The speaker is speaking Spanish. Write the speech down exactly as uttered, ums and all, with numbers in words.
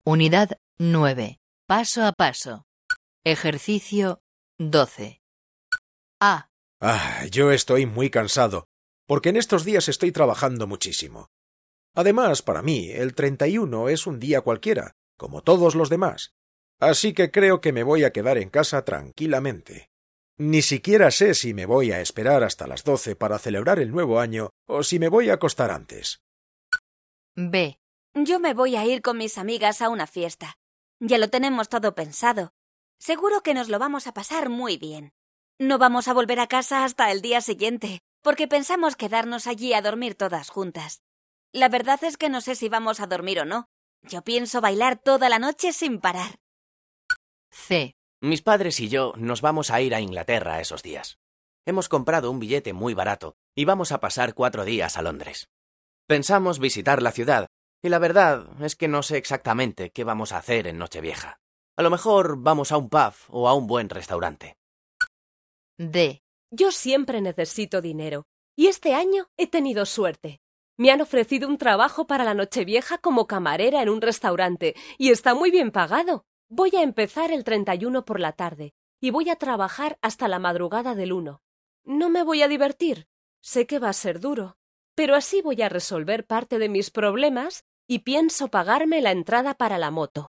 Unidad nueve. Paso a paso. Ejercicio doce. A. Ah, yo estoy muy cansado, porque en estos días estoy trabajando muchísimo. Además, para mí, el treinta y uno es un día cualquiera, como todos los demás. Así que creo que me voy a quedar en casa tranquilamente. Ni siquiera sé si me voy a esperar hasta las doce para celebrar el nuevo año o si me voy a acostar antes. B. Yo me voy a ir con mis amigas a una fiesta. Ya lo tenemos todo pensado. Seguro que nos lo vamos a pasar muy bien. No vamos a volver a casa hasta el día siguiente, porque pensamos quedarnos allí a dormir todas juntas. La verdad es que no sé si vamos a dormir o no. Yo pienso bailar toda la noche sin parar. C. Mis padres y yo nos vamos a ir a Inglaterra esos días. Hemos comprado un billete muy barato y vamos a pasar cuatro días a Londres. Pensamos visitar la ciudad, y la verdad es que no sé exactamente qué vamos a hacer en Nochevieja. A lo mejor vamos a un pub o a un buen restaurante. D. Yo siempre necesito dinero, y este año he tenido suerte. Me han ofrecido un trabajo para la Nochevieja como camarera en un restaurante, y está muy bien pagado. Voy a empezar el treinta y uno por la tarde, y voy a trabajar hasta la madrugada del uno. No me voy a divertir. Sé que va a ser duro, pero así voy a resolver parte de mis problemas y pienso pagarme la entrada para la moto.